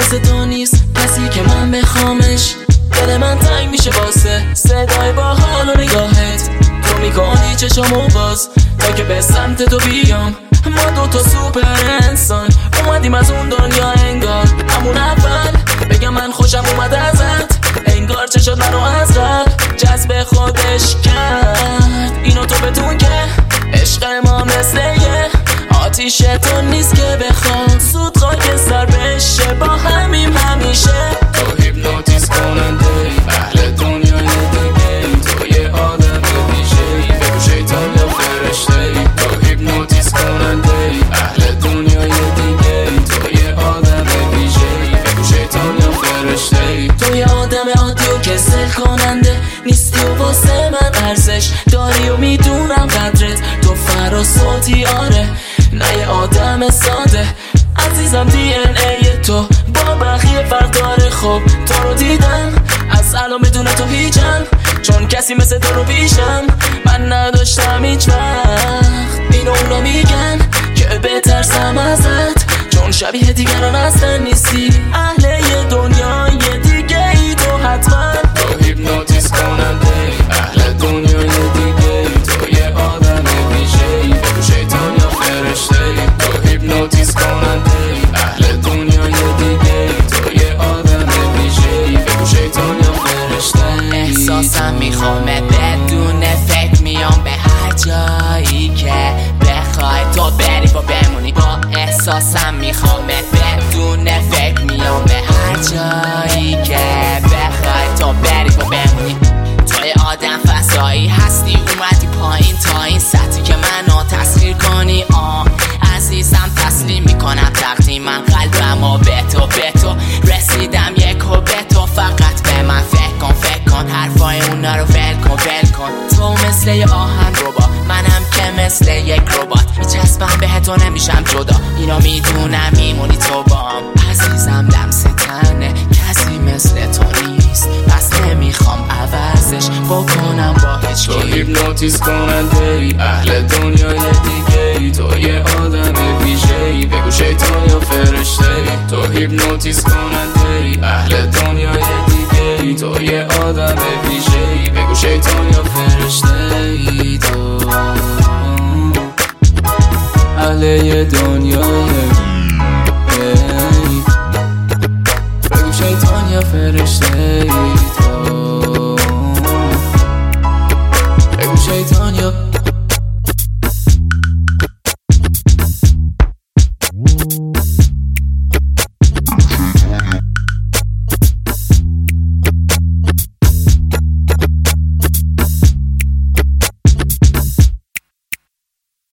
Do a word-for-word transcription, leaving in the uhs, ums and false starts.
مثل تو نیست کسی که من بخوامش. دل من تنگ میشه واسه صدای با حال و نگاهت. تو میکنی چشامو باز تا که به سمت تو بیام. ما دوتا سوپر انسان اومدیم از اون دنیا انگار همون اول بگم من خوشم اومد ازت. انگار چه شد منو از قبل جذب خودش کرد. اینو تو بدون که عشق ما مثل یه آتیش تو نیست که بخواد زود خاکستر بشه با همیم همیشه. تو هیپنوتیزم کننده اهل دنیای دیگه. تو یه آدم ویژه‌ای بگو شیطان یا فرشته‌ای. تو هیپنوتیزم کننده اهل دنیای دیگه. تو یه آدم ویژه‌ای بگو شیطان یا فرشته‌ای. تو یه آدم عادی و کسل کننده نیستی و واسه من ارزش داری و میدونم قدرت. تو فراسوتی آره نه یه آدم ساده عزیزم. دی ان ای تو با بقیه فرق داره. خب تو رو دیدم از الان بدون تو هیچم چون کسی مثل تو رو پیشم من نداشتم هیچ وقت. اینو اونا میگن که بترسم ازت چون شبیه دیگران اصلا نیستی. اهل یه دنیای دیگه ای تو حتما. تو هیپنوتیزم کننده اهل دنیای دیگه. تو یه آدم ویژه‌ای بگو شیطان یا فرشته‌ای. تو هیپنوتیزم کننده اهل دنیای دیگه. تو یه آدم ویژه‌ای بگو شیطان یا فرشته‌ای. احساسم میخوامه بدون فکر میام به هر جایی که بخوای تو بری و بمونی. با احساسم میخوامه بدون فکر میام به هر جایی که بخوای تو بری و بمونی. توی آدم فضایی هستی اومدی پایین تا این سطحی که منو تسخیر کنی. آه عزیزم تسلیم میکنم تقدیمم قلبم و به تو به تو رسیدم یک و به تو. فقط به من فکر کن فکر کن حرفای اونا رو ول کن ول کن. تو مثل یه آهن ربا منم که مثل یک ربات میچسبم به تو نمیشم جدا. اینا میدونم میمونی تو بام عزیزم. لمس تنه کسی مثل تو نیست پس نمیخوام عوضش بکنم با هیچ تو کی. هیپنوتیزم کننده اهل دنیای دیگه. تو یه آدم ویژه‌ای بگو شیطان یا فرشته‌ای. تو هیپنوتیزم کننده اهل دنیای دیگه. تو یه آدم ویژه‌ای بگو شیطان یا فرشته‌ای. تو اهل یه